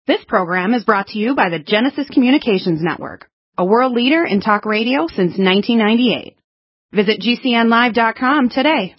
This program is brought to you by the Genesis Communications Network, a world leader in talk radio since 1998. Visit GCNlive.com today.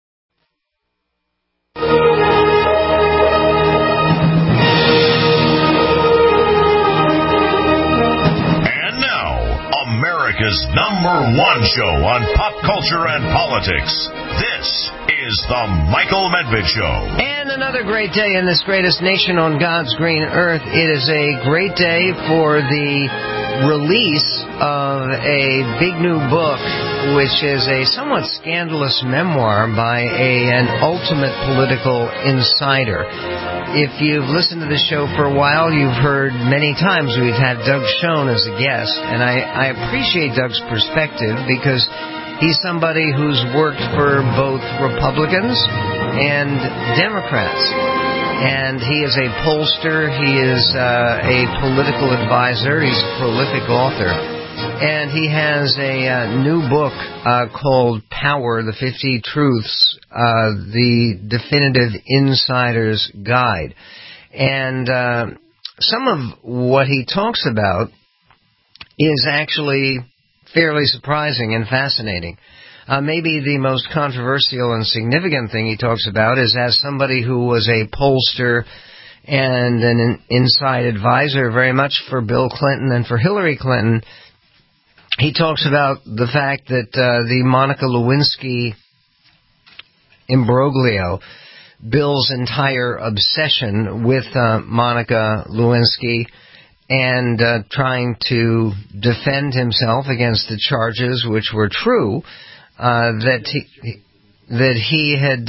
And now, America's #1 show on pop culture and politics. This is The Michael Medved Show. And another great day in this greatest nation on God's green earth. It is a great day for the release of a big new book, which is a somewhat scandalous memoir by an ultimate political insider. If you've listened to the show for a while, you've heard many times we've had Doug Schoen as a guest, and I appreciate Doug's perspective because he's somebody who's worked for both Republicans and Democrats. And he is a pollster, he is a political advisor, he's a prolific author. And he has a new book called Power, the 50 Truths, the Definitive Insider's Guide. And some of what he talks about is actually fairly surprising and fascinating. Maybe the most controversial and significant thing he talks about is, as somebody who was a pollster and an inside advisor very much for Bill Clinton and for Hillary Clinton, he talks about the fact that the Monica Lewinsky imbroglio, Bill's entire obsession with Monica Lewinsky, and trying to defend himself against the charges, which were true, that he had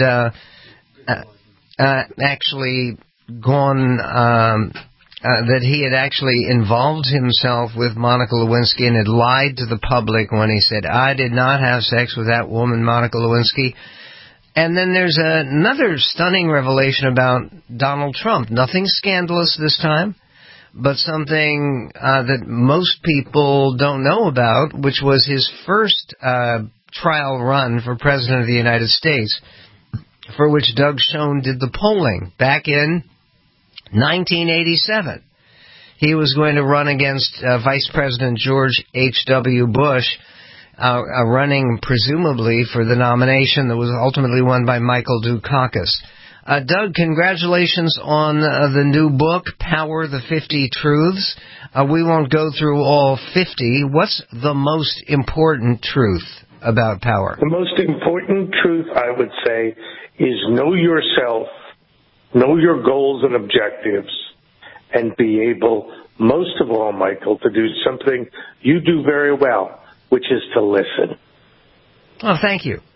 actually gone, that he had actually involved himself with Monica Lewinsky and had lied to the public when he said, "I did not have sex with that woman, Monica Lewinsky." And then there's another stunning revelation about Donald Trump. Nothing scandalous this time, but something that most people don't know about, which was his first trial run for President of the United States, for which Doug Schoen did the polling back in 1987. He was going to run against Vice President George H.W. Bush, running presumably for the nomination that was ultimately won by Michael Dukakis. Doug, congratulations on the new book, Power, the 50 Truths. We won't go through all 50. What's the most important truth about power? The most important truth, I would say, is know yourself, know your goals and objectives, and be able, most of all, Michael, to do something you do very well, which is to listen. Oh, thank you.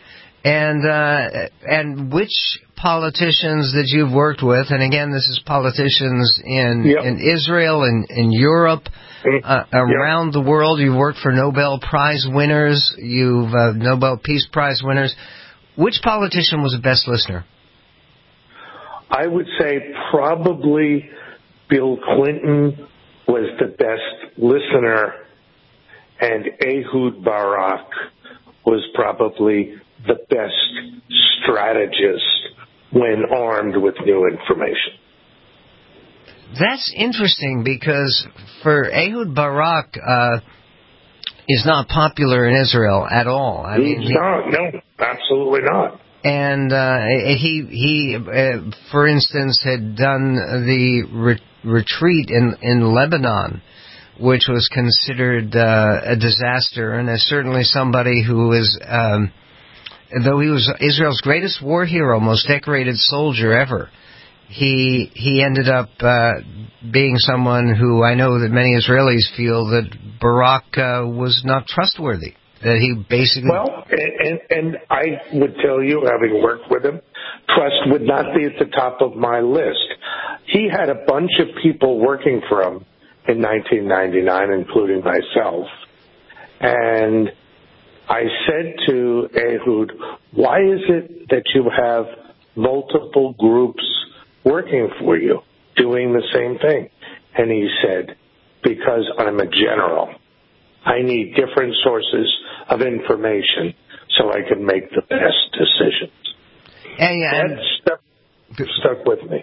And which politicians that you've worked with, and again, this is politicians in Israel and in Europe, around the world. You've worked for Nobel Prize winners, Nobel Peace Prize winners. Which politician was the best listener? I would say probably Bill Clinton was the best listener, and Ehud Barak was probably the best strategist when armed with new information. That's interesting because for Ehud Barak is not popular in Israel at all. No, absolutely not. And he for instance, had done the retreat in Lebanon, which was considered a disaster, and is certainly somebody who is, though he was Israel's greatest war hero, most decorated soldier ever, he ended up being someone who I know that many Israelis feel that Barak was not trustworthy. That he basically... Well, and I would tell you, having worked with him, trust would not be at the top of my list. He had a bunch of people working for him in 1999, including myself. And I said to Ehud, why is it that you have multiple groups working for you, doing the same thing? And he said, because I'm a general. I need different sources of information so I can make the best decisions. And that stuck with me.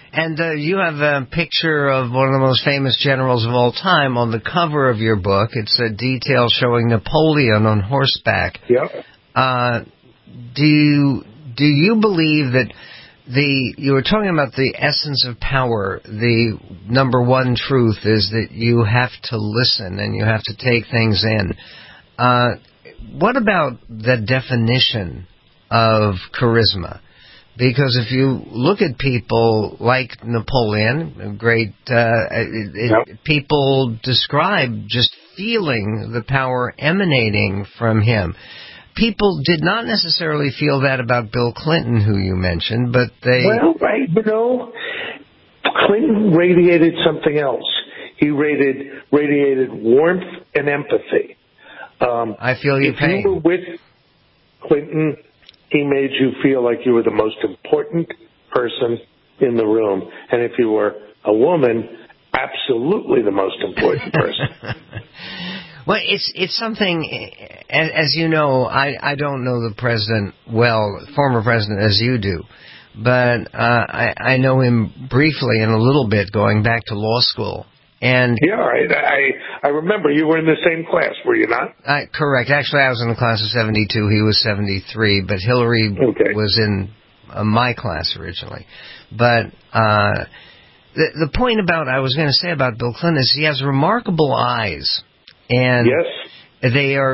And you have a picture of one of the most famous generals of all time on the cover of your book. It's a detail showing Napoleon on horseback. Yep. Do you believe that you were talking about the essence of power, the number one truth is that you have to listen and you have to take things in. What about the definition of charisma? Because if you look at people like Napoleon, great, people describe just feeling the power emanating from him. People did not necessarily feel that about Bill Clinton, who you mentioned, but they... Well, right, Clinton radiated something else. He radiated warmth and empathy. I feel your pain. If you were with Clinton, he made you feel like you were the most important person in the room. And if you were a woman, absolutely the most important person. Well, it's something, as you know, I don't know the president well, former president, as you do. But I know him briefly and a little bit going back to law school. And yeah, I remember you were in the same class, were you not? Correct. Actually, I was in the class of 72. He was 73, but Hillary was in my class originally. But the point I was going to say about Bill Clinton is he has remarkable eyes, and yes. They're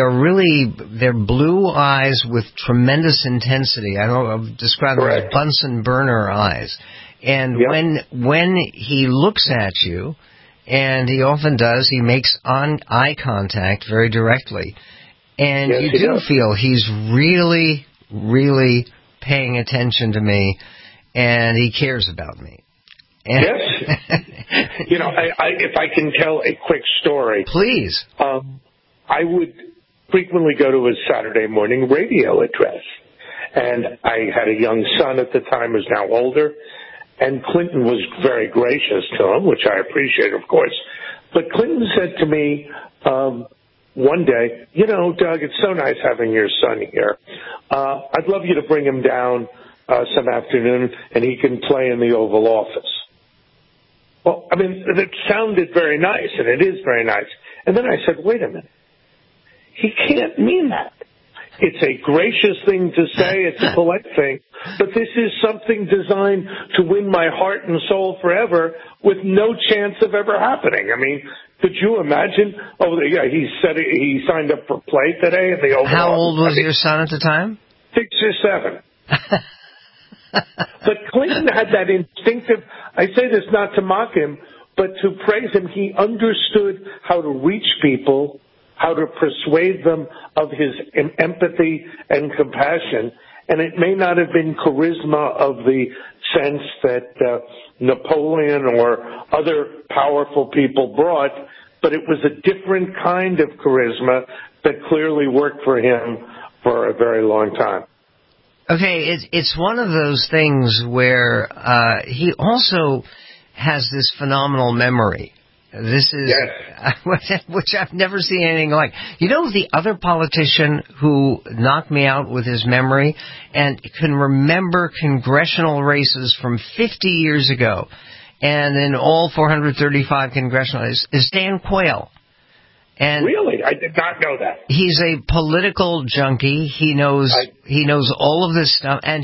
blue eyes with tremendous intensity. I've described them as Bunsen burner eyes. And when he looks at you, and he often does, he makes eye contact very directly. And you do feel he's really, really paying attention to me, and he cares about me. And yes. If I can tell a quick story. Please. I would frequently go to his Saturday morning radio address. And I had a young son at the time who's now older. And Clinton was very gracious to him, which I appreciate, of course. But Clinton said to me one day, Doug, it's so nice having your son here. I'd love you to bring him down some afternoon and he can play in the Oval Office. Well, it sounded very nice, and it is very nice. And then I said, wait a minute. He can't mean that. It's a gracious thing to say. It's a polite thing. But this is something designed to win my heart and soul forever with no chance of ever happening. Could you imagine? Oh, yeah, he said he signed up for play today in the Oval Office. How old was your son at the time? 6 or 7. But Clinton had that instinctive, I say this not to mock him, but to praise him. He understood how to reach people, how to persuade them of his empathy and compassion. And it may not have been charisma of the sense that Napoleon or other powerful people brought, but it was a different kind of charisma that clearly worked for him for a very long time. Okay, it's one of those things where he also has this phenomenal memory. This is, which I've never seen anything like. The other politician who knocked me out with his memory and can remember congressional races from 50 years ago, and in all 435 congressional races, is Dan Quayle. And really? I did not know that. He's a political junkie. He knows all of this stuff, and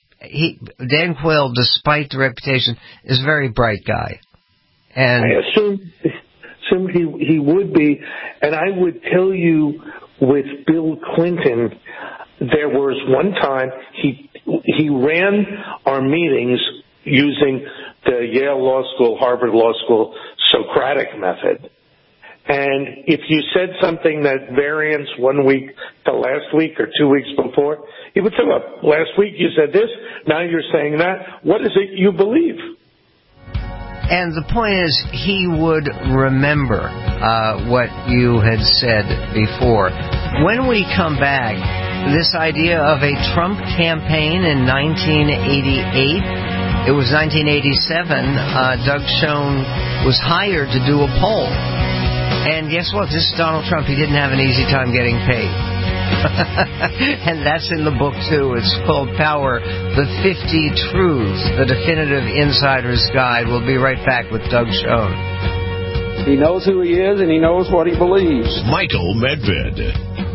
Dan Quayle, despite the reputation, is a very bright guy. And I assumed he would be, and I would tell you with Bill Clinton, there was one time he ran our meetings using the Yale Law School, Harvard Law School Socratic method. And if you said something that variance 1 week to last week or 2 weeks before, he would say, well, last week you said this, now you're saying that. What is it you believe? And the point is, he would remember what you had said before. When we come back, this idea of a Trump campaign in 1988, it was 1987, Doug Schoen was hired to do a poll. And guess what? This is Donald Trump. He didn't have an easy time getting paid. And that's in the book, too. It's called Power, the 50 Truths, the Definitive Insider's Guide. We'll be right back with Doug Schoen. He knows who he is, and he knows what he believes. Michael Medved.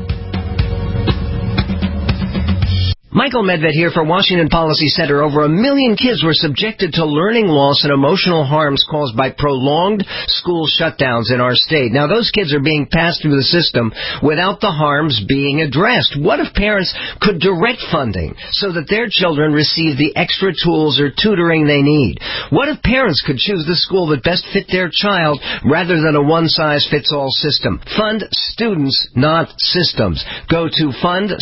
Michael Medved here for Washington Policy Center. Over 1 million kids were subjected to learning loss and emotional harms caused by prolonged school shutdowns in our state. Now, those kids are being passed through the system without the harms being addressed. What if parents could direct funding so that their children receive the extra tools or tutoring they need? What if parents could choose the school that best fit their child rather than a one-size-fits-all system? Fund students, not systems. Go to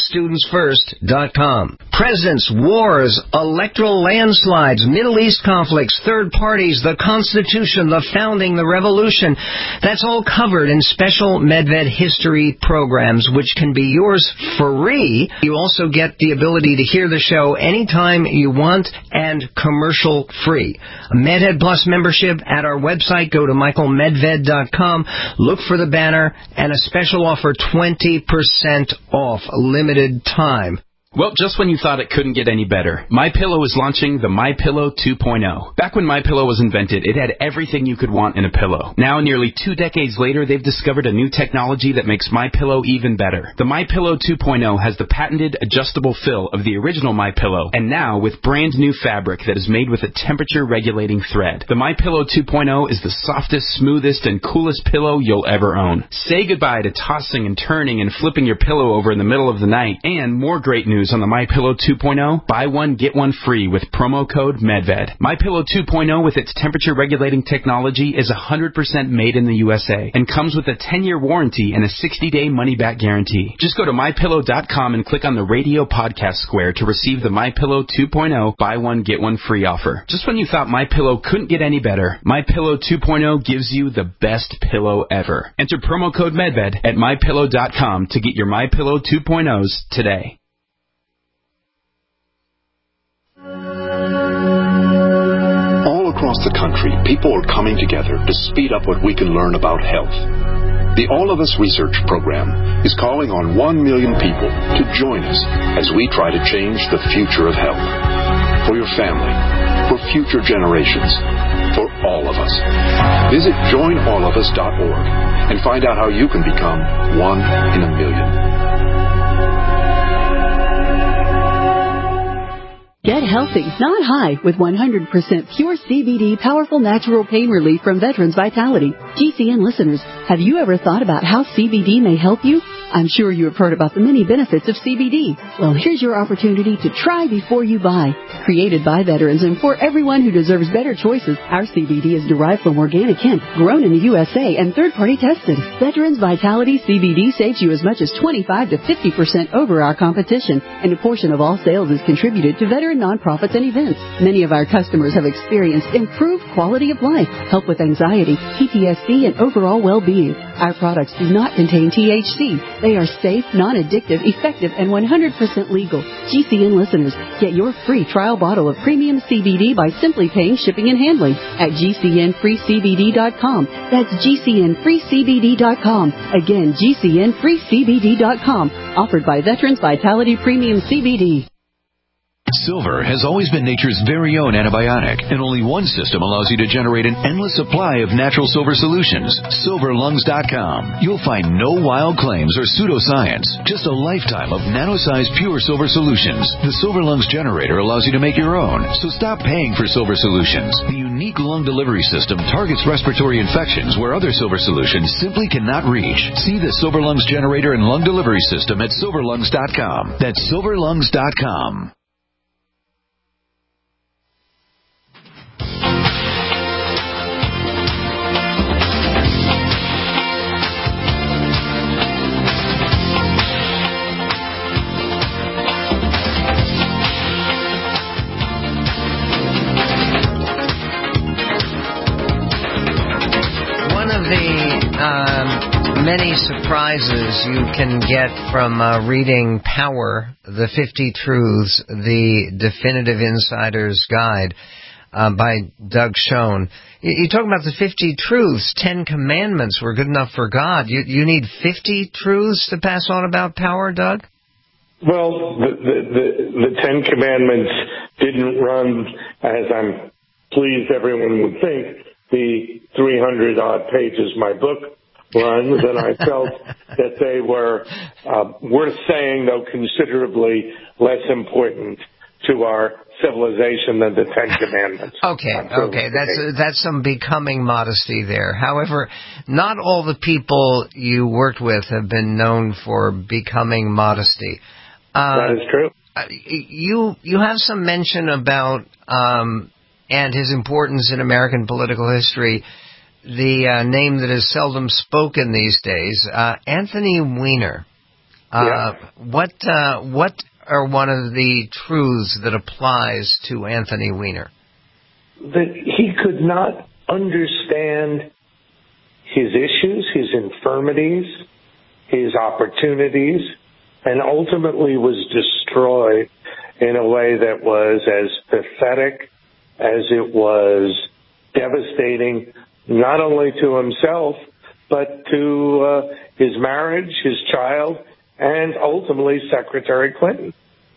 fundstudentsfirst.com. Presidents, wars, electoral landslides, Middle East conflicts, third parties, the Constitution, the founding, the revolution. That's all covered in special Medved history programs, which can be yours free. You also get the ability to hear the show anytime you want and commercial free. A Medved Plus membership at our website. Go to michaelmedved.com. Look for the banner and a special offer, 20% off, limited time. Well, just when you thought it couldn't get any better, MyPillow is launching the MyPillow 2.0. Back when MyPillow was invented, it had everything you could want in a pillow. Now, nearly 2 decades later, they've discovered a new technology that makes MyPillow even better. The MyPillow 2.0 has the patented adjustable fill of the original MyPillow, and now with brand new fabric that is made with a temperature-regulating thread. The MyPillow 2.0 is the softest, smoothest, and coolest pillow you'll ever own. Say goodbye to tossing and turning and flipping your pillow over in the middle of the night. And more great news on the MyPillow 2.0, buy one, get one free with promo code MedVed. MyPillow 2.0 with its temperature-regulating technology is 100% made in the USA and comes with a 10-year warranty and a 60-day money-back guarantee. Just go to MyPillow.com and click on the radio podcast square to receive the MyPillow 2.0 buy one, get one free offer. Just when you thought MyPillow couldn't get any better, MyPillow 2.0 gives you the best pillow ever. Enter promo code MedVed at MyPillow.com to get your MyPillow 2.0s today. Across the country, people are coming together to speed up what we can learn about health. The All of Us Research Program is calling on 1 million people to join us as we try to change the future of health. For your family, for future generations, for all of us. Visit joinallofus.org and find out how you can become 1 in a million. Get healthy, not high, with 100% pure CBD powerful natural pain relief from Veterans Vitality. GCN listeners, have you ever thought about how CBD may help you? I'm sure you have heard about the many benefits of CBD. Well, here's your opportunity to try before you buy. Created by veterans and for everyone who deserves better choices, our CBD is derived from organic hemp, grown in the USA, and third-party tested. Veterans Vitality CBD saves you as much as 25 to 50% over our competition, and a portion of all sales is contributed to veteran nonprofits and events. Many of our customers have experienced improved quality of life, help with anxiety, PTSD, and overall well-being. Our products do not contain THC. They are safe, non-addictive, effective, and 100% legal. GCN listeners, get your free trial bottle of premium CBD by simply paying shipping and handling at GCNFreeCBD.com. That's GCNFreeCBD.com. Again, GCNFreeCBD.com. Offered by Veterans Vitality Premium CBD. Silver has always been nature's very own antibiotic, and only one system allows you to generate an endless supply of natural silver solutions. SilverLungs.com. You'll find no wild claims or pseudoscience, just a lifetime of nano-sized pure silver solutions. The Silver Lungs generator allows you to make your own, so stop paying for silver solutions. The unique lung delivery system targets respiratory infections where other silver solutions simply cannot reach. See the Silver Lungs generator and lung delivery system at SilverLungs.com. That's SilverLungs.com. Many surprises you can get from reading Power, the 50 Truths, the Definitive Insider's Guide. by Doug Schoen. You talk about the 50 truths. 10 commandments were good enough for God. You need 50 truths to pass on about power, Doug? Well, the 10 commandments didn't run, as I'm pleased everyone would think, the 300-odd pages my book runs, and I felt that they were worth saying, though considerably less important to our civilization than the 10 Commandments. Okay, that's some becoming modesty there. However, not all the people you worked with have been known for becoming modesty. That is true. You have some mention about and his importance in American political history. The name that is seldom spoken these days, Anthony Weiner. What are one of the truths that applies to Anthony Weiner? That he could not understand his issues, his infirmities, his opportunities, and ultimately was destroyed in a way that was as pathetic as it was devastating, not only to himself, but to his marriage, his child, and ultimately Secretary Clinton.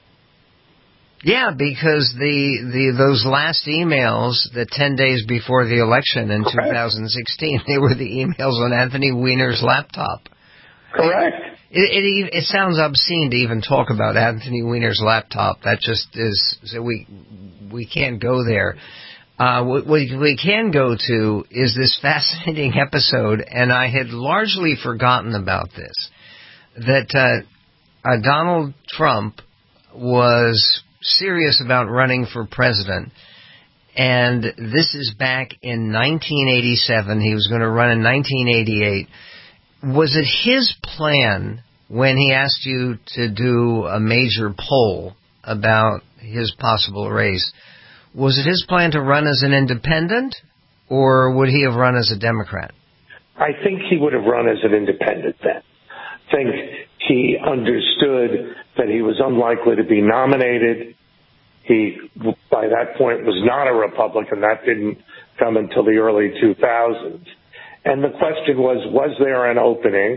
Yeah, because those last emails, the 10 days before the election in 2016, they were the emails on Anthony Weiner's laptop. Correct. It sounds obscene to even talk about Anthony Weiner's laptop. That just is, so we can't go there. What we can go to is this fascinating episode, and I had largely forgotten about this, that Donald Trump was serious about running for president, and this is back in 1987. He was going to run in 1988. Was it his plan when he asked you to do a major poll about his possible race? Was it his plan to run as an independent, or would he have run as a Democrat? I think he would have run as an independent then. I think he understood that he was unlikely to be nominated. He, by that point, was not a Republican. That didn't come until the early 2000s. And the question was there an opening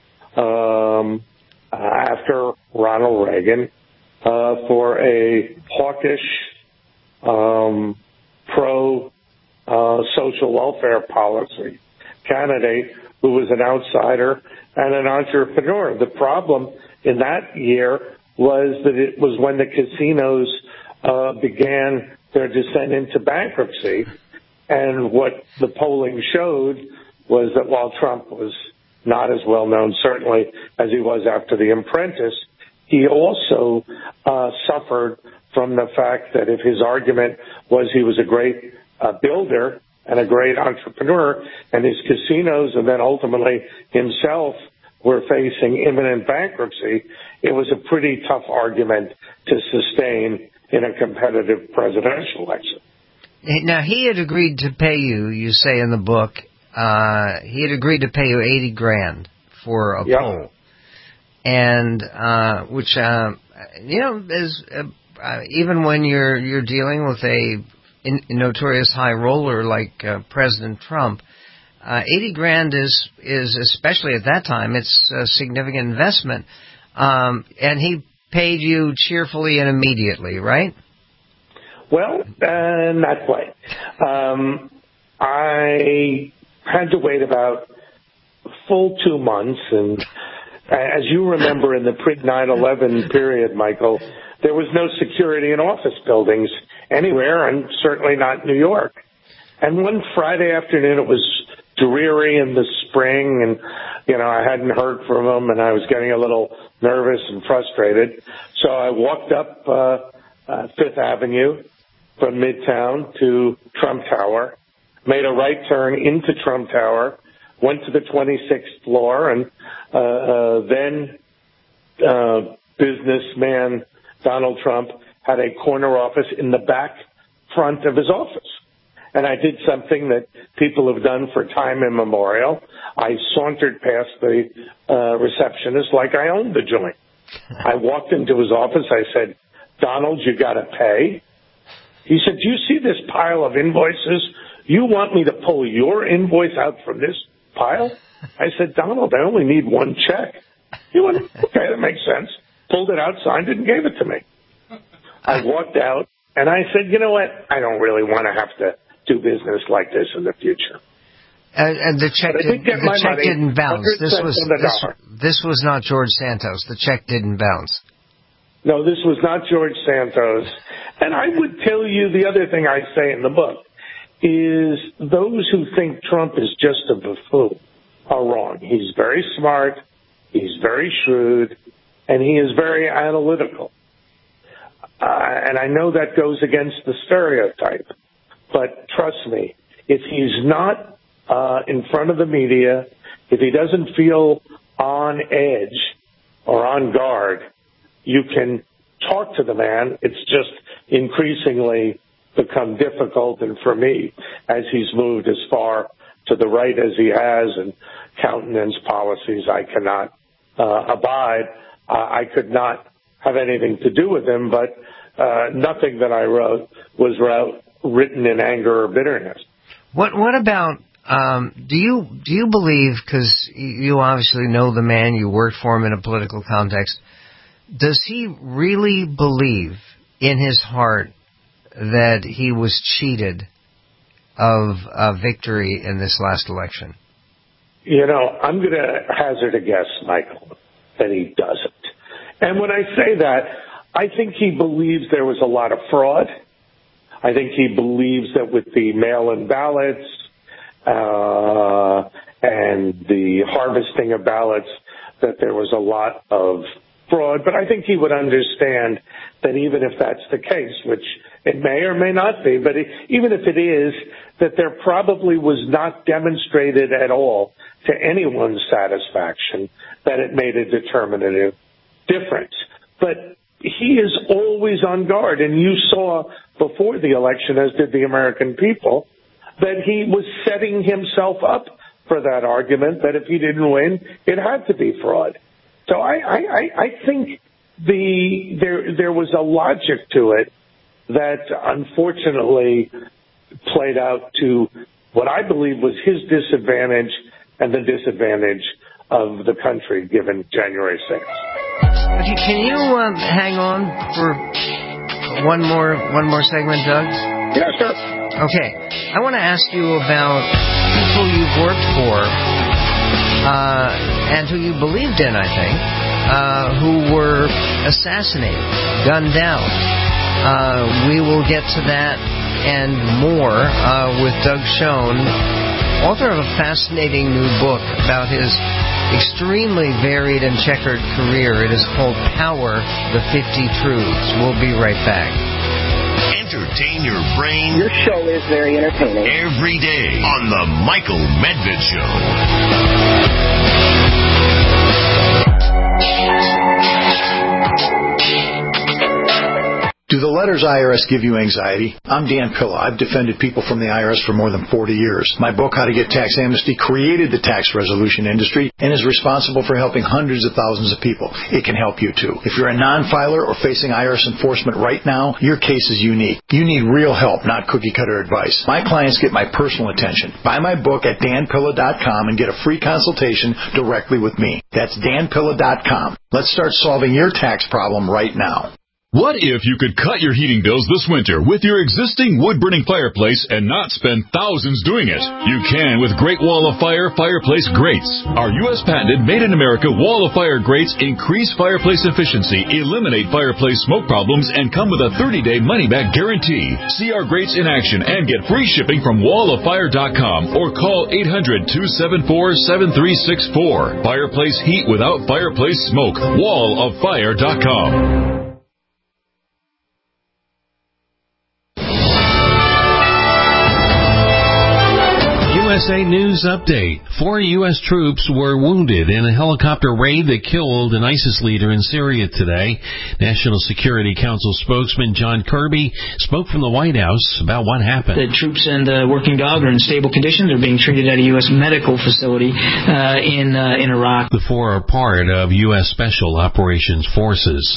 after Ronald Reagan for a hawkish, pro-social welfare policy candidate who was an outsider and an entrepreneur? The problem in that year was that it was when the casinos began their descent into bankruptcy. And what the polling showed was that while Trump was not as well known, certainly, as he was after The Apprentice, he also suffered from the fact that if his argument was he was a great builder and a great entrepreneur, and his casinos and then ultimately himself were facing imminent bankruptcy, it was a pretty tough argument to sustain in a competitive presidential election. Now, he had agreed to pay you, you say in the book, he had agreed to pay you $80,000 for a poll. And, which, is, even when you're dealing with a notorious high roller like President Trump, $80,000 is especially at that time, it's a significant investment. And he paid you cheerfully and immediately, right? Well, not quite. I had to wait about a full 2 months, and as you remember in the pre-9/11 period, Michael, there was no security in office buildings anywhere, and certainly not New York. And one Friday afternoon, it was dreary in the spring, and, I hadn't heard from him, and I was getting a little nervous and frustrated. So I walked up Fifth Avenue from Midtown to Trump Tower, made a right turn into Trump Tower, went to the 26th floor, and then businessman Donald Trump had a corner office in the back front of his office. And I did something that people have done for time immemorial. I sauntered past the receptionist like I owned the joint. I walked into his office. I said, "Donald, you got to pay." He said, do you see this pile of invoices? You want me to pull your invoice out from this pile? I said, Donald, I only need one check. He went, okay, that makes sense. Pulled it out, signed it, and gave it to me. I walked out, and I said, you know what? I don't really want to have to do business like this in the future. And the check didn't bounce. This was not George Santos. The check didn't bounce. No, this was not George Santos. And I would tell you the other thing I say in the book is those who think Trump is just a buffoon are wrong. He's very smart, he's very shrewd, and he is very analytical. And I know that goes against the stereotype, but trust me, if he's not in front of the media, if he doesn't feel on edge or on guard, you can talk to the man. It's just increasingly become difficult, and for me, as he's moved as far to the right as he has and countenance policies I cannot abide, I could not have anything to do with him, but nothing that I wrote was written in anger or bitterness. What about, do you believe, because you obviously know the man, you worked for him in a political context, does he really believe in his heart that he was cheated of a victory in this last election? You know, I'm going to hazard a guess, Michael, that he doesn't. And when I say that, I think he believes there was a lot of fraud. I think he believes that with the mail-in ballots and the harvesting of ballots, that there was a lot of fraud. But I think he would understand that even if that's the case, which it may or may not be, but even if it is, that there probably was not demonstrated at all to anyone's satisfaction that it made a determinative difference. But he is always on guard, and you saw before the election, as did the American people, that he was setting himself up for that argument that if he didn't win, it had to be fraud. So I think there was a logic to it that unfortunately played out to what I believe was his disadvantage and the disadvantage of the country given January 6th. Can you hang on for one more segment, Doug? Yeah, sure. Okay. I want to ask you about people you've worked for and who you believed in, I think, who were assassinated, gunned down. We will get to that and more with Doug Schoen, author of a fascinating new book about his extremely varied and checkered career. It is called Power, the 50 Truths. We'll be right back. Entertain your brain. Your show is very entertaining. Every day on The Michael Medved Show. Do the letters IRS give you anxiety? I'm Dan Pilla. I've defended people from the IRS for more than 40 years. My book, How to Get Tax Amnesty, created the tax resolution industry and is responsible for helping hundreds of thousands of people. It can help you, too. If you're a non-filer or facing IRS enforcement right now, your case is unique. You need real help, not cookie-cutter advice. My clients get my personal attention. Buy my book at danpilla.com and get a free consultation directly with me. That's danpilla.com. Let's start solving your tax problem right now. What if you could cut your heating bills this winter with your existing wood-burning fireplace and not spend thousands doing it? You can with Great Wall of Fire fireplace grates. Our U.S. patented made-in-America Wall of Fire grates increase fireplace efficiency, eliminate fireplace smoke problems, and come with a 30-day money-back guarantee. See our grates in action and get free shipping from walloffire.com or call 800-274-7364. Fireplace heat without fireplace smoke. walloffire.com. USA News Update. 4 U.S. troops were wounded in a helicopter raid that killed an ISIS leader in Syria today. National Security Council spokesman John Kirby spoke from the White House about what happened. The troops and the working dog are in stable condition. They're being treated at a U.S. medical facility in Iraq. The 4 are part of U.S. Special Operations Forces.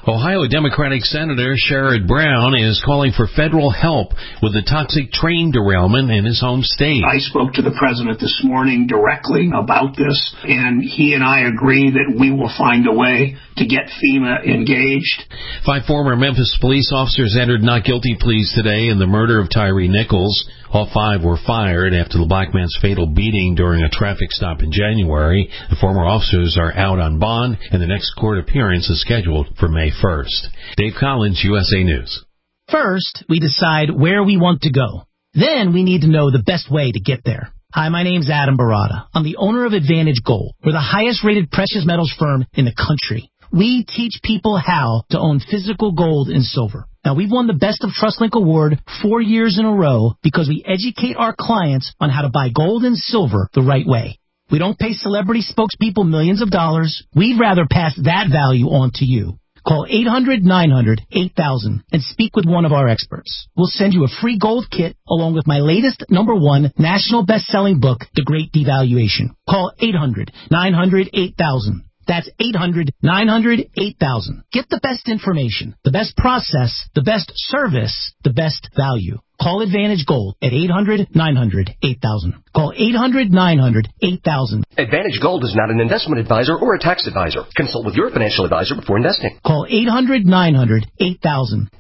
Ohio Democratic Senator Sherrod Brown is calling for federal help with the toxic train derailment in his home state. I spoke to the president this morning directly about this, and he and I agree that we will find a way to get FEMA engaged. 5 former Memphis police officers entered not guilty pleas today in the murder of Tyree Nichols. All 5 were fired after the black man's fatal beating during a traffic stop in January. The former officers are out on bond, and the next court appearance is scheduled for May 1st. Dave Collins, USA News. First, we decide where we want to go. Then we need to know the best way to get there. Hi, my name's Adam Barada. I'm the owner of Advantage Gold. We're the highest-rated precious metals firm in the country. We teach people how to own physical gold and silver. Now, we've won the Best of TrustLink Award 4 years in a row because we educate our clients on how to buy gold and silver the right way. We don't pay celebrity spokespeople millions of dollars. We'd rather pass that value on to you. Call 800-900-8000 and speak with one of our experts. We'll send you a free gold kit along with my latest #1 national best-selling book, The Great Devaluation. Call 800-900-8000. That's 800-900-8000. Get the best information, the best process, the best service, the best value. Call Advantage Gold at 800-900-8000. Call 800-900-8000. Advantage Gold is not an investment advisor or a tax advisor. Consult with your financial advisor before investing. Call 800-900-8000.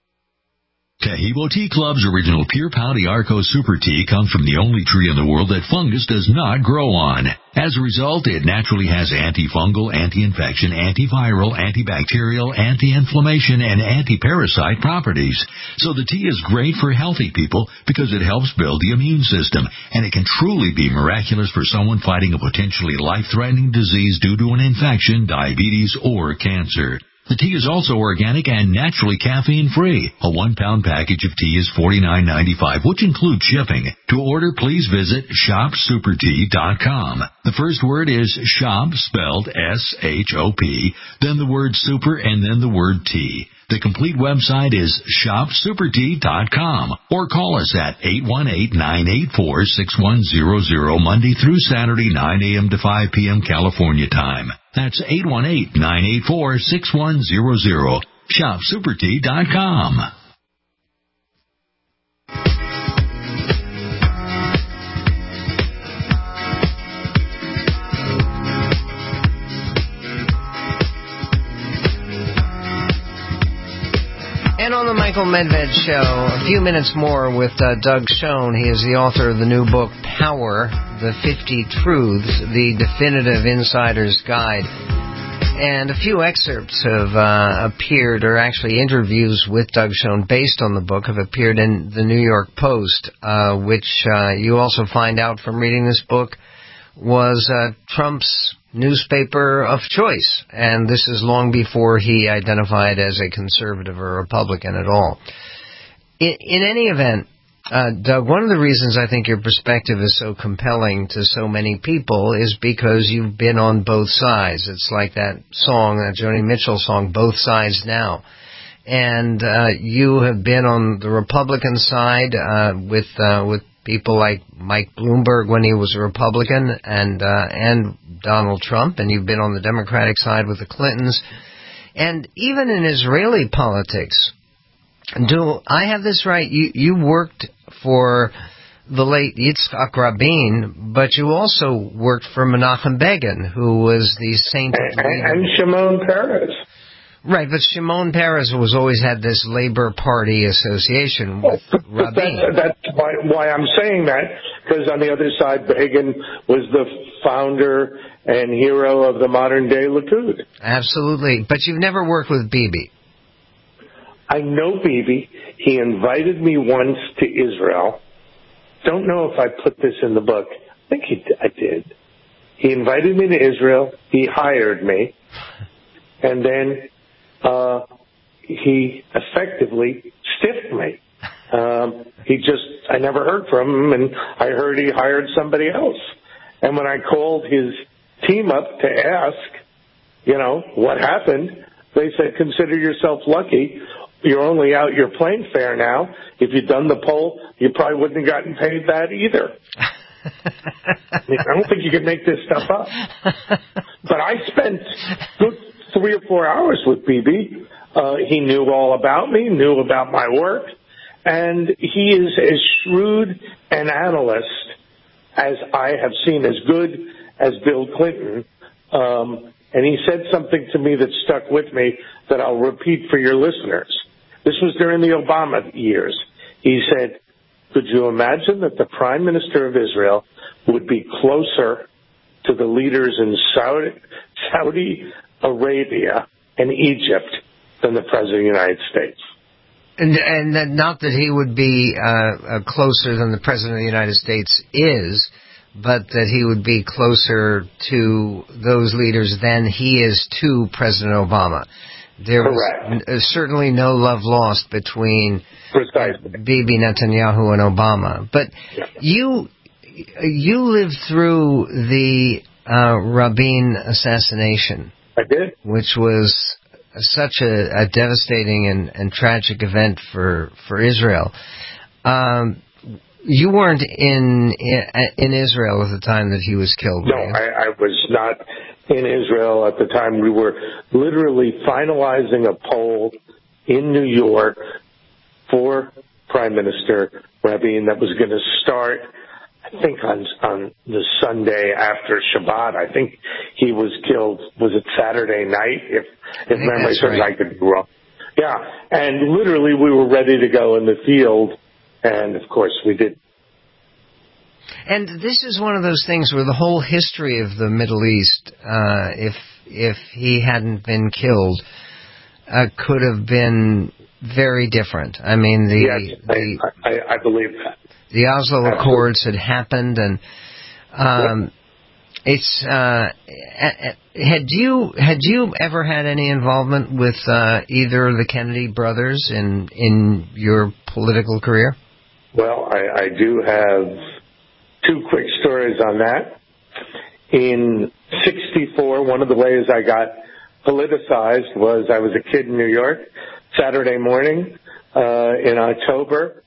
Taheebo Tea Club's original Pure Pau d'Arco Super Tea comes from the only tree in the world that fungus does not grow on. As a result, it naturally has antifungal, anti-infection, antiviral, antibacterial, anti-inflammation, and anti-parasite properties. So the tea is great for healthy people because it helps build the immune system, and it can truly be miraculous for someone fighting a potentially life-threatening disease due to an infection, diabetes, or cancer. The tea is also organic and naturally caffeine-free. A 1-pound package of tea is $49.95, which includes shipping. To order, please visit shopsupertea.com. The first word is shop, spelled S-H-O-P, then the word super, and then the word tea. The complete website is shopsupertea.com, or call us at 818-984-6100 Monday through Saturday, 9 a.m. to 5 p.m. California time. That's 818-984-6100. shopsupertea.com. And on the Michael Medved Show, a few minutes more with Doug Schoen. He is the author of the new book, Power, The 50 Truths, The Definitive Insider's Guide. And a few excerpts have appeared, or actually interviews with Doug Schoen based on the book, have appeared in the New York Post, which you also find out from reading this book was Trump's newspaper of choice, and this is long before he identified as a conservative or Republican at all. In any event, Doug, one of the reasons I think your perspective is so compelling to so many people is because you've been on both sides. It's like that song, that Joni Mitchell song, Both Sides Now. And you have been on the Republican side with people like Mike Bloomberg when he was a Republican, and Donald Trump, and you've been on the Democratic side with the Clintons. And even in Israeli politics, do I have this right? You worked for the late Yitzhak Rabin, but you also worked for Menachem Begin, who was the sainted leader. And Shimon Peres. Right, but Shimon Peres was always had this Labor Party association with Rabin. That's why I'm saying that, because on the other side, Begin was the founder and hero of the modern-day Likud. Absolutely, but you've never worked with Bibi. I know Bibi. He invited me once to Israel. Don't know if I put this in the book. I think I did. He invited me to Israel. He hired me. And then he effectively stiffed me. I never heard from him, and I heard he hired somebody else. And when I called his team up to ask, what happened, they said, consider yourself lucky. You're only out your plane fare now. If you'd done the poll, you probably wouldn't have gotten paid that either. I don't think you could make this stuff up. But I spent good 3 or 4 hours with Bibi. He knew all about me, knew about my work, and he is as shrewd an analyst as I have seen, as good as Bill Clinton. And he said something to me that stuck with me that I'll repeat for your listeners. This was during the Obama years. He said, could you imagine that the Prime Minister of Israel would be closer to the leaders in Saudi Arabia and Egypt than the President of the United States? And not that he would be closer than the President of the United States is, but that he would be closer to those leaders than he is to President Obama. There was certainly no love lost between Bibi Netanyahu and Obama. But you lived through the Rabin assassination. I did. Which was such a devastating and tragic event for Israel. You weren't in Israel at the time that he was killed. No, I was not in Israel at the time. We were literally finalizing a poll in New York for Prime Minister Rabin that was going to start, I think, on the Sunday after Shabbat. I think he was killed, was it Saturday night? If memory serves, I could be wrong. Yeah, and literally we were ready to go in the field, and of course we did. And this is one of those things where the whole history of the Middle East, if he hadn't been killed, could have been very different. I mean, I believe that. The Oslo Accords had happened, and it's had you ever had any involvement with either of the Kennedy brothers in your political career? Well, I do have two quick stories on that. In '64, one of the ways I got politicized was I was a kid in New York. Saturday morning in October,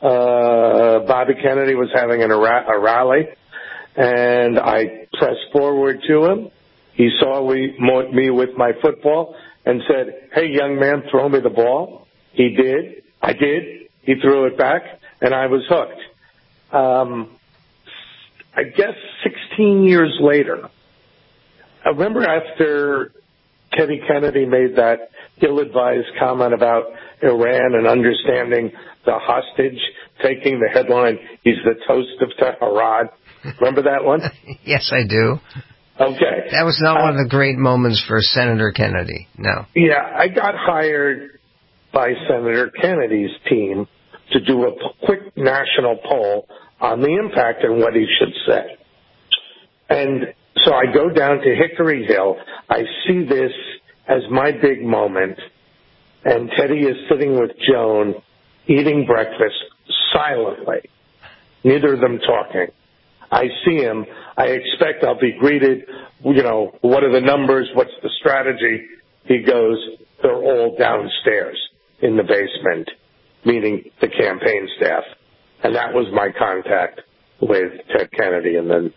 Bobby Kennedy was having a rally, and I pressed forward to him. He saw me with my football and said, "Hey, young man, throw me the ball." He did. I did. He threw it back, and I was hooked. I guess 16 years later, I remember after Teddy Kennedy made that ill-advised comment about Iran and understanding the hostage, taking the headline, "He's the toast of Tehran." Remember that one? Yes, I do. Okay. That was not one of the great moments for Senator Kennedy, no. Yeah, I got hired by Senator Kennedy's team to do a quick national poll on the impact and what he should say. And so I go down to Hickory Hill. I see this as my big moment. And Teddy is sitting with Joan, eating breakfast silently, neither of them talking. I see him. I expect I'll be greeted, what are the numbers? What's the strategy? He goes, they're all downstairs in the basement, meaning the campaign staff. And that was my contact with Ted Kennedy in the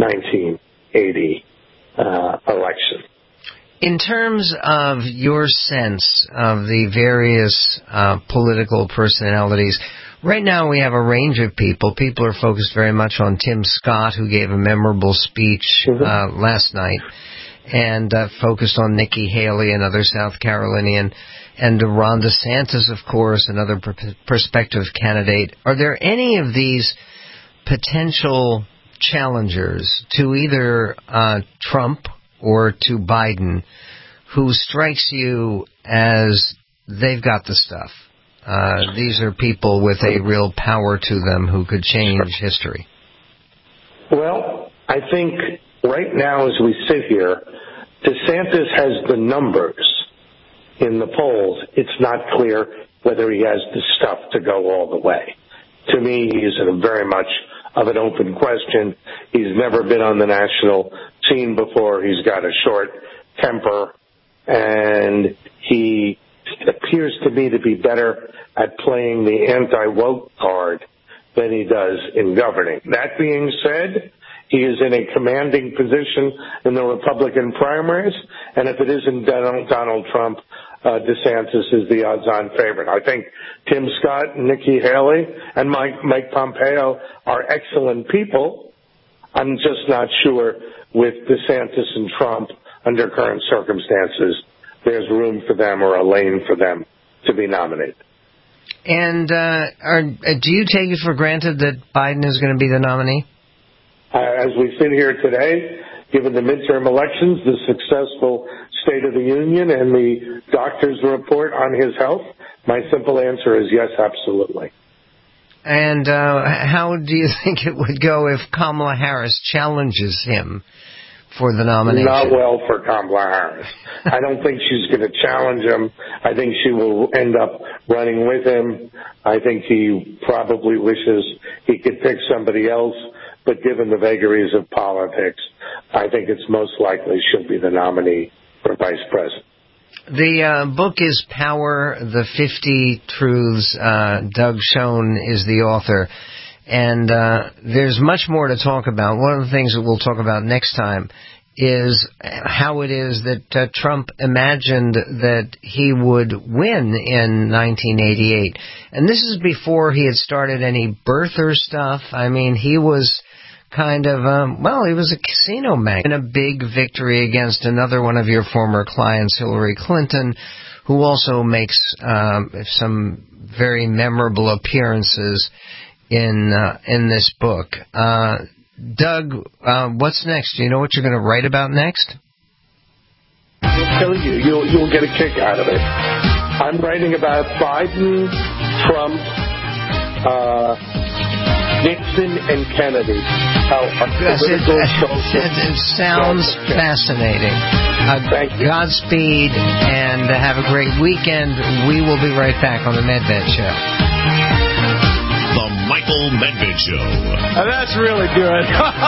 1980 election. In terms of your sense of the various political personalities, right now we have a range of people. People are focused very much on Tim Scott, who gave a memorable speech last night, and focused on Nikki Haley, another South Carolinian, and Ron DeSantis, of course, another prospective candidate. Are there any of these potential challengers to either Trump or to Biden who strikes you as they've got the stuff? These are people with a real power to them who could change history. Well, I think right now as we sit here, DeSantis has the numbers in the polls. It's not clear whether he has the stuff to go all the way. To me, he's very much of an open question. He's never been on the national scene before. He's got a short temper, and he appears to me to be better at playing the anti-woke card than he does in governing. That being said, he is in a commanding position in the Republican primaries, and if it isn't Donald Trump, DeSantis is the odds-on favorite. I think Tim Scott, Nikki Haley, and Mike Pompeo are excellent people. I'm just not sure with DeSantis and Trump under current circumstances there's room for them or a lane for them to be nominated. And do you take it for granted that Biden is going to be the nominee? As we sit here today, given the midterm elections, the successful State of the Union, and the doctor's report on his health, my simple answer is yes, absolutely. And how do you think it would go if Kamala Harris challenges him for the nomination? Not well for Kamala Harris. I don't think she's going to challenge him. I think she will end up running with him. I think he probably wishes he could pick somebody else, but given the vagaries of politics, I think it's most likely she'll be the nominee for vice president. The book is Power, the 50 Truths. Doug Schoen is the author. And there's much more to talk about. One of the things that we'll talk about next time is how it is that Trump imagined that he would win in 1988. And this is before he had started any birther stuff. I mean, he was kind of, he was a casino magnate. And a big victory against another one of your former clients, Hillary Clinton, who also makes some very memorable appearances in this book. Doug, what's next? Do you know what you're going to write about next? I'll tell you. You'll get a kick out of it. I'm writing about Biden, Trump, Nixon, and Kennedy. It sounds fascinating. Thank you. Godspeed, and have a great weekend. We will be right back on the Medved Show. The Michael Medved Show. That's really good.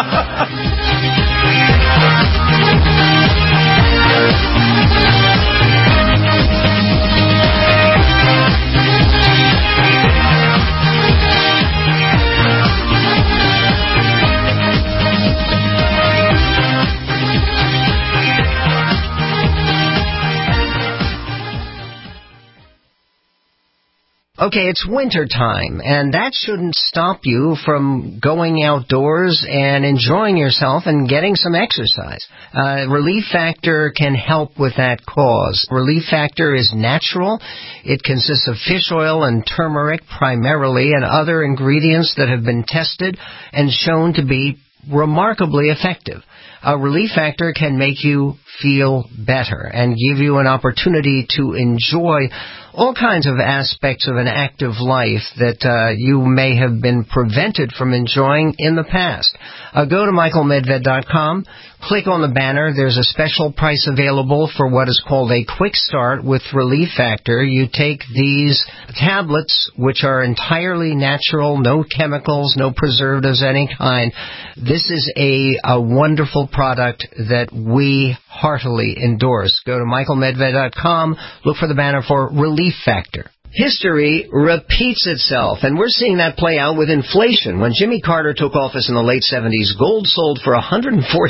Okay, it's winter time, and that shouldn't stop you from going outdoors and enjoying yourself and getting some exercise. Relief Factor can help with that cause. Relief Factor is natural. It consists of fish oil and turmeric primarily, and other ingredients that have been tested and shown to be remarkably effective. Relief Factor can make you feel better and give you an opportunity to enjoy all kinds of aspects of an active life that you may have been prevented from enjoying in the past. Go to michaelmedved.com. Click on the banner. There's a special price available for what is called a quick start with Relief Factor. You take these tablets, which are entirely natural, no chemicals, no preservatives of any kind. This is a wonderful product that we heartily endorse. Go to michaelmedved.com. Look for the banner for Relief Factor. History repeats itself, and we're seeing that play out with inflation. When Jimmy Carter took office in the late 70s, gold sold for $140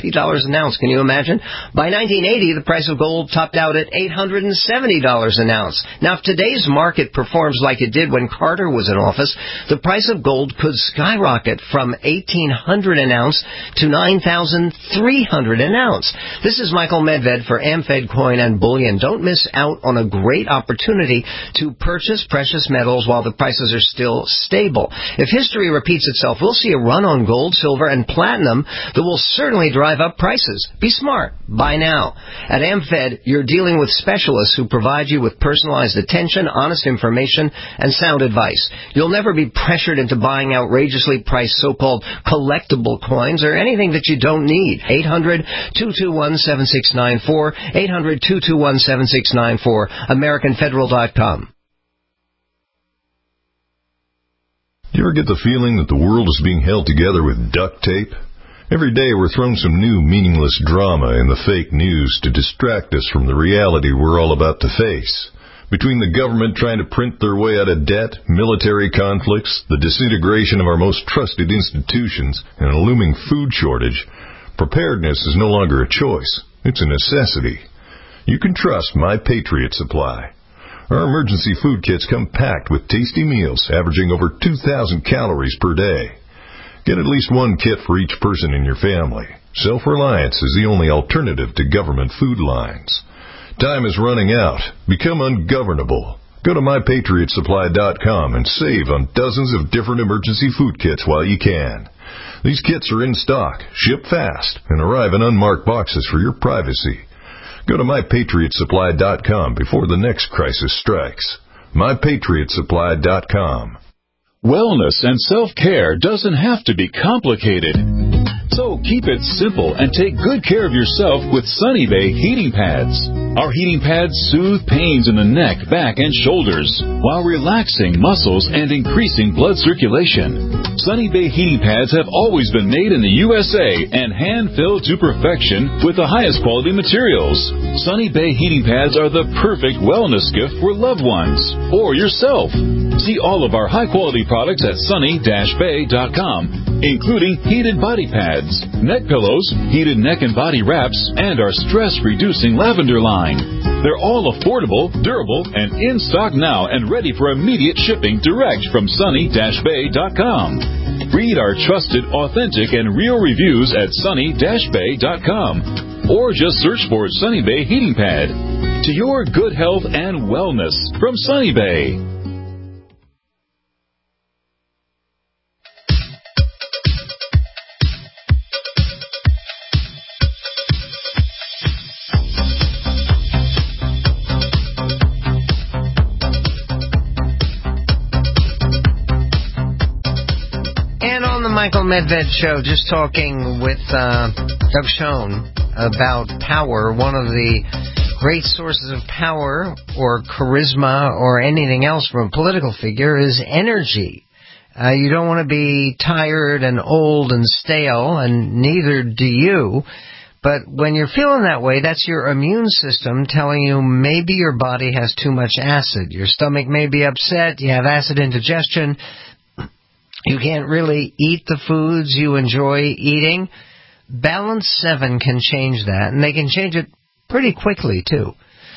an ounce. Can you imagine? By 1980, the price of gold topped out at $870 an ounce. Now, if today's market performs like it did when Carter was in office, the price of gold could skyrocket from $1,800 an ounce to $9,300 an ounce. This is Michael Medved for AmFed Coin and Bullion. Don't miss out on a great opportunity to purchase precious metals while the prices are still stable. If history repeats itself, we'll see a run on gold, silver, and platinum that will certainly drive up prices. Be smart. Buy now. At AmFed, you're dealing with specialists who provide you with personalized attention, honest information, and sound advice. You'll never be pressured into buying outrageously priced so-called collectible coins or anything that you don't need. 800-221-7694. 800-221-7694. AmericanFederal.com. Do you ever get the feeling that the world is being held together with duct tape? Every day we're thrown some new meaningless drama in the fake news to distract us from the reality we're all about to face. Between the government trying to print their way out of debt, military conflicts, the disintegration of our most trusted institutions, and a looming food shortage, preparedness is no longer a choice. It's a necessity. You can trust My Patriot Supply. Our emergency food kits come packed with tasty meals averaging over 2,000 calories per day. Get at least one kit for each person in your family. Self-reliance is the only alternative to government food lines. Time is running out. Become ungovernable. Go to MyPatriotSupply.com and save on dozens of different emergency food kits while you can. These kits are in stock, ship fast, and arrive in unmarked boxes for your privacy. Go to MyPatriotSupply.com before the next crisis strikes. MyPatriotSupply.com. Wellness and self-care doesn't have to be complicated. So keep it simple and take good care of yourself with Sunny Bay heating pads. Our heating pads soothe pains in the neck, back, and shoulders while relaxing muscles and increasing blood circulation. Sunny Bay heating pads have always been made in the USA and hand-filled to perfection with the highest quality materials. Sunny Bay heating pads are the perfect wellness gift for loved ones or yourself. See all of our high-quality products at sunny-bay.com, including heated body pads, neck pillows, heated neck and body wraps, and our stress-reducing lavender line. They're all affordable, durable, and in stock now and ready for immediate shipping direct from sunny-bay.com. Read our trusted, authentic, and real reviews at sunny-bay.com. Or just search for Sunny Bay Heating Pad. To your good health and wellness from Sunny Bay. Michael Medved Show, just talking with Doug Schoen about power. One of the great sources of power or charisma or anything else from a political figure is energy. You don't want to be tired and old and stale, and neither do you. But when you're feeling that way, that's your immune system telling you maybe your body has too much acid. Your stomach may be upset, you have acid indigestion. You can't really eat the foods you enjoy eating. Balance 7 can change that, and they can change it pretty quickly, too.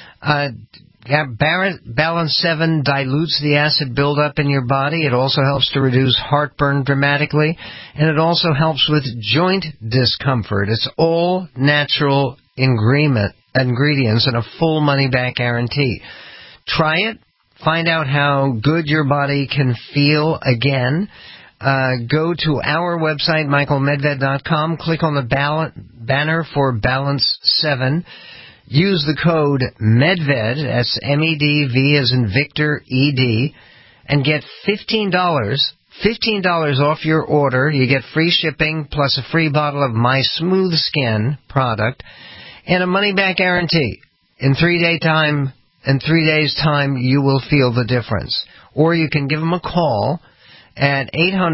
Balance 7 dilutes the acid buildup in your body. It also helps to reduce heartburn dramatically, and it also helps with joint discomfort. It's all natural ingredients and a full money-back guarantee. Try it. Find out how good your body can feel again. Go to our website, michaelmedved.com. Click on the banner for Balance 7. Use the code MEDVED, that's M-E-D-V as in Victor, E-D, and get $15 off your order. You get free shipping plus a free bottle of My Smooth Skin product and a money-back guarantee. In 3 days' time, you will feel the difference. Or you can give them a call at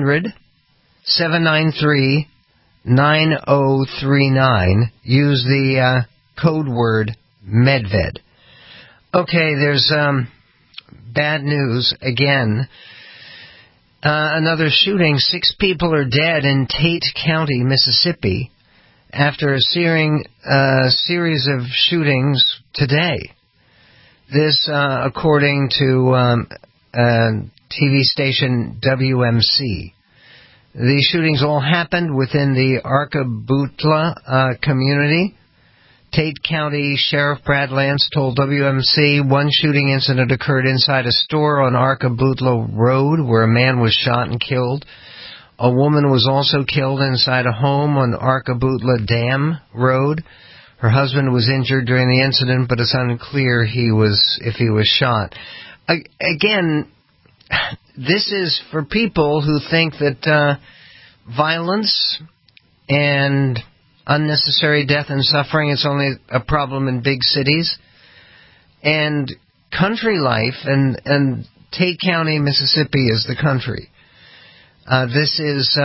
800-793-9039. Use the code word MEDVED. Okay, there's bad news again. Another shooting. 6 people are dead in Tate County, Mississippi, after a series of shootings today. This, according to TV station WMC. These shootings all happened within the Arkabootla community. Tate County Sheriff Brad Lance told WMC one shooting incident occurred inside a store on Arkabootla Road where a man was shot and killed. A woman was also killed inside a home on Arkabootla Dam Road. Her husband was injured during the incident, but it's unclear if he was shot. Again, this is for people who think that violence and unnecessary death and suffering is only a problem in big cities. And country life, and Tate County, Mississippi is the country. This is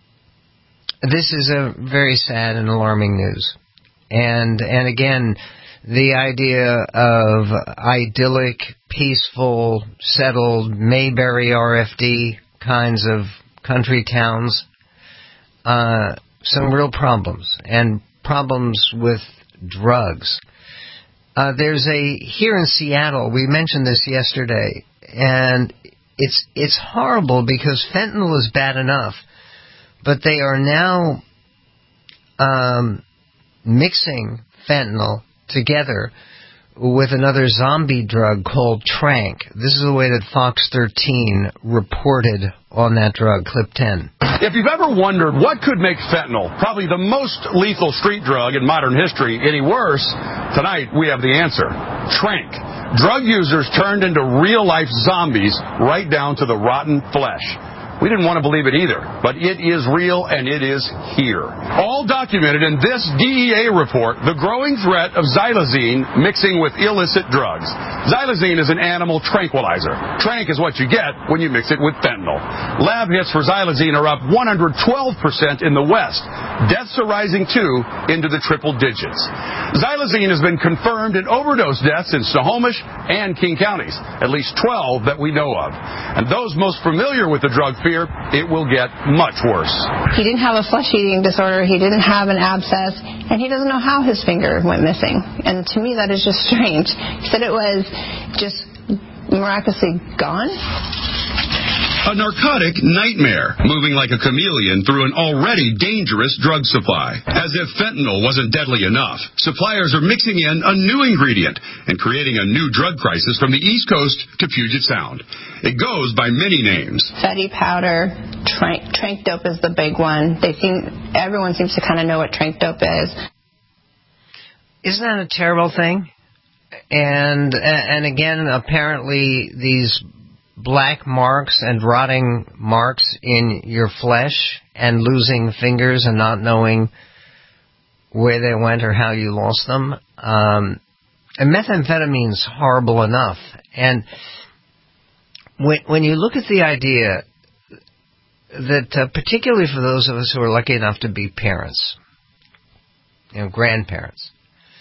a very sad and alarming news. And again, the idea of idyllic, peaceful, settled Mayberry RFD kinds of country towns, some real problems, and problems with drugs. There's here in Seattle, we mentioned this yesterday, and it's horrible because fentanyl is bad enough, but they are now mixing fentanyl together with another zombie drug called Trank. This is the way that Fox 13 reported on that drug. Clip 10. If you've ever wondered what could make fentanyl, probably the most lethal street drug in modern history, any worse, tonight we have the answer. Trank. Drug users turned into real-life zombies right down to the rotten flesh. We didn't want to believe it either, but it is real and it is here. All documented in this DEA report, the growing threat of xylazine mixing with illicit drugs. Xylazine is an animal tranquilizer. Trank is what you get when you mix it with fentanyl. Lab hits for xylazine are up 112% in the West. Deaths are rising, too, into the triple digits. Xylazine has been confirmed in overdose deaths in Snohomish and King counties, at least 12 that we know of. And those most familiar with the drug fear, it will get much worse. He didn't have a flesh-eating disorder, he didn't have an abscess, and he doesn't know how his finger went missing. And to me, that is just strange. He said it was just miraculously gone. A narcotic nightmare, moving like a chameleon through an already dangerous drug supply. As if fentanyl wasn't deadly enough, suppliers are mixing in a new ingredient and creating a new drug crisis from the East Coast to Puget Sound. It goes by many names. Fetty powder, trank dope is the big one. Everyone seems to kind of know what trank dope is. Isn't that a terrible thing? And again, apparently these black marks and rotting marks in your flesh and losing fingers and not knowing where they went or how you lost them. And methamphetamine's horrible enough. And when you look at the idea that, particularly for those of us who are lucky enough to be parents, grandparents,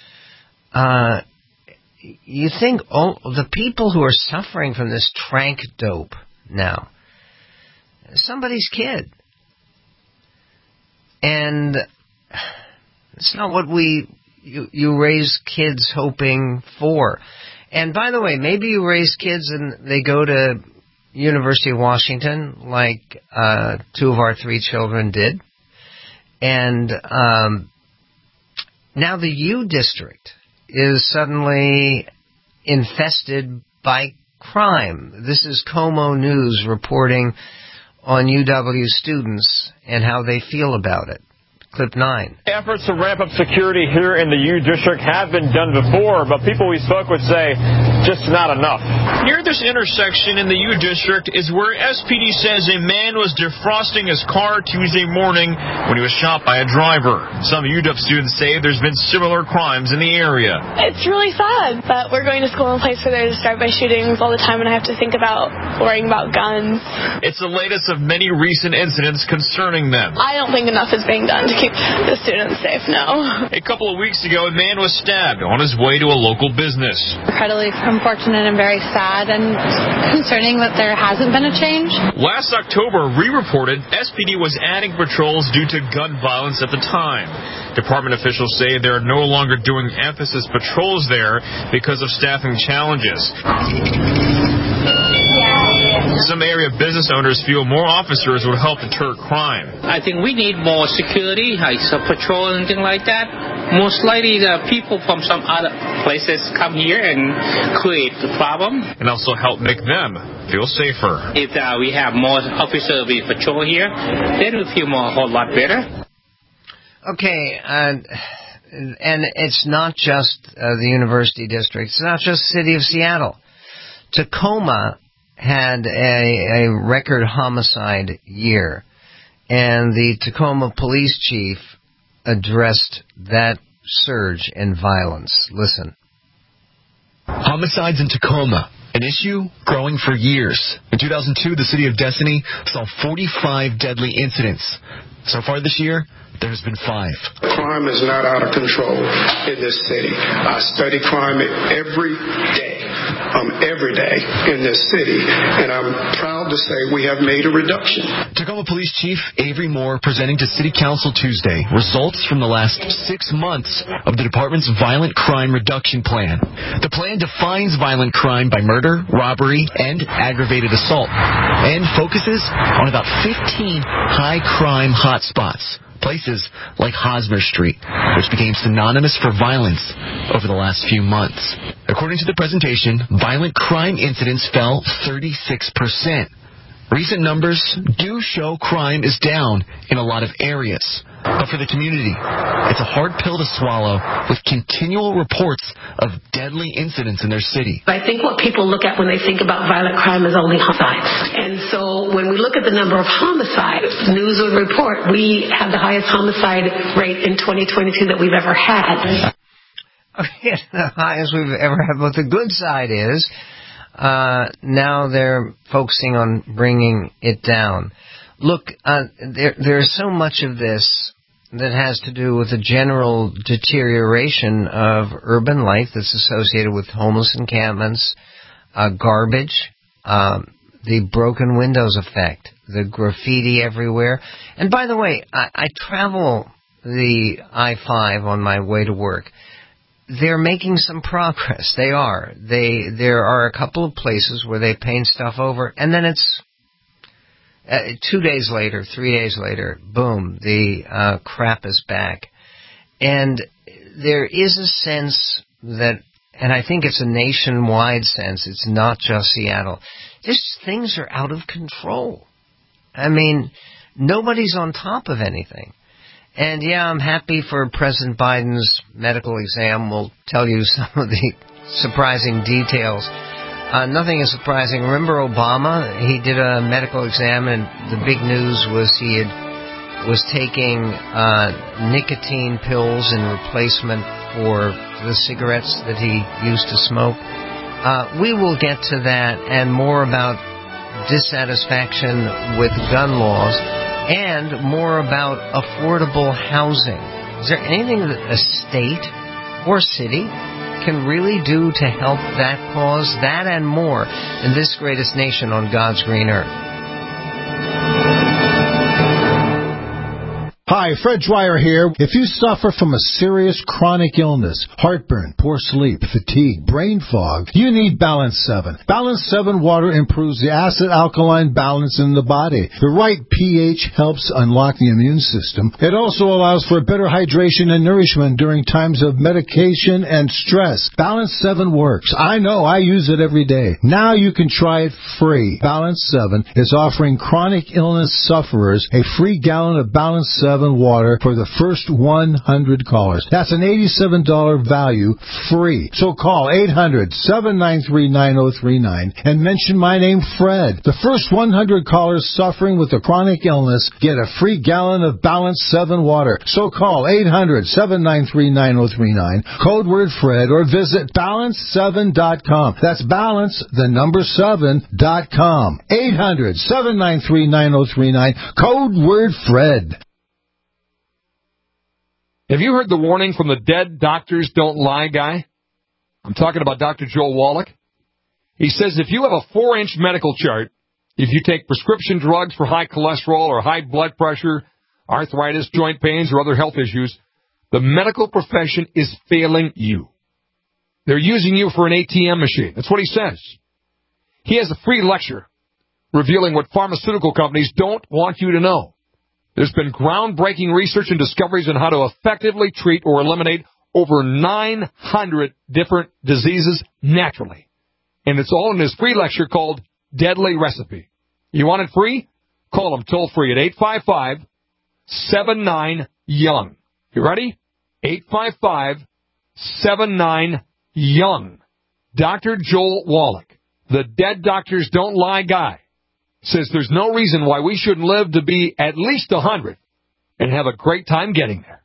you think the people who are suffering from this trank dope now, somebody's kid. And it's not what you raise kids hoping for. And by the way, maybe you raise kids and they go to University of Washington like 2 of our 3 children did. And now the U District is suddenly infested by crime. This is Como News reporting on UW students and how they feel about it. Clip 9. Efforts to ramp up security here in the U District have been done before, but people we spoke with say just not enough. Near this intersection in the U District is where SPD says a man was defrosting his car Tuesday morning when he was shot by a driver. Some UW students say there's been similar crimes in the area. It's really sad that we're going to school in a place where there's drive-by shootings all the time and I have to think about worrying about guns. It's the latest of many recent incidents concerning them. I don't think enough is being done to keep the students safe now. A couple of weeks ago, a man was stabbed on his way to a local business. Incredibly unfortunate and very sad and concerning that there hasn't been a change. Last October, we reported SPD was adding patrols due to gun violence at the time. Department officials say they're no longer doing emphasis patrols there because of staffing challenges. Some area business owners feel more officers would help deter crime. I think we need more security, like some patrol and things like that. Most likely the people from some other places come here and create the problem. And also help make them feel safer. If we have more officers we patrol here, then we feel a whole lot better. Okay, and it's not just the University District. It's not just the city of Seattle. Tacoma had a record homicide year, and the Tacoma police chief addressed that surge in violence. Listen. Homicides in Tacoma An issue growing for years. In 2002, the city of Destiny saw 45 deadly incidents. So far this year, there has been 5. Crime is not out of control in this city. I study crime every day in this city, and I'm proud to say we have made a reduction. Tacoma Police Chief Avery Moore presenting to City Council Tuesday results from the last 6 months of the department's violent crime reduction plan. The plan defines violent crime by murder, robbery, and aggravated assault, and focuses on about 15 high crime hotspots. Places like Hosmer Street, which became synonymous for violence over the last few months. According to the presentation, violent crime incidents fell 36%. Recent numbers do show crime is down in a lot of areas. But for the community, it's a hard pill to swallow with continual reports of deadly incidents in their city. I think what people look at when they think about violent crime is only homicides. And so when we look at the number of homicides, news would report we have the highest homicide rate in 2022 that we've ever had. Okay, the highest we've ever had. But the good side is now they're focusing on bringing it down. Look, there's so much of this that has to do with the general deterioration of urban life that's associated with homeless encampments, garbage, the broken windows effect, the graffiti everywhere. And by the way, I travel the I-5 on my way to work. They're making some progress. They are. There are a couple of places where they paint stuff over, and then it's 2 days later, 3 days later, boom, the crap is back. And there is a sense that, and I think it's a nationwide sense, it's not just Seattle, just things are out of control. I mean, nobody's on top of anything. And yeah, I'm happy for President Biden's medical exam. We'll tell you some of the surprising details. Nothing is surprising. Remember Obama? He did a medical exam, and the big news was he was taking nicotine pills in replacement for the cigarettes that he used to smoke. We will get to that and more about dissatisfaction with gun laws and more about affordable housing. Is there anything that a state or city can really do to help that cause? That and more in this greatest nation on God's green earth. Hi, Fred Dwyer here. If you suffer from a serious chronic illness, heartburn, poor sleep, fatigue, brain fog, you need Balance 7. Balance 7 water improves the acid-alkaline balance in the body. The right pH helps unlock the immune system. It also allows for better hydration and nourishment during times of medication and stress. Balance 7 works. I know, I use it every day. Now you can try it free. Balance 7 is offering chronic illness sufferers a free gallon of Balance 7 water for the first 100 callers. That's an $87 value free. So call 800-793-9039 and mention my name, Fred. The first 100 callers suffering with a chronic illness get a free gallon of Balance 7 water. So call 800-793-9039, code word Fred, or visit balance7.com. That's balance, the number 7.com. 800-793-9039, code word Fred. Have you heard the warning from the dead doctors don't lie guy? I'm talking about Dr. Joel Wallach. He says if you have a 4-inch medical chart, if you take prescription drugs for high cholesterol or high blood pressure, arthritis, joint pains, or other health issues, the medical profession is failing you. They're using you for an ATM machine. That's what he says. He has a free lecture revealing what pharmaceutical companies don't want you to know. There's been groundbreaking research and discoveries on how to effectively treat or eliminate over 900 different diseases naturally. And it's all in his free lecture called Deadly Recipe. You want it free? Call him toll free at 855-79-YOUNG. You ready? 855-79-YOUNG. Dr. Joel Wallach, the dead doctors don't lie guy, says there's no reason why we shouldn't live to be at least 100 and have a great time getting there.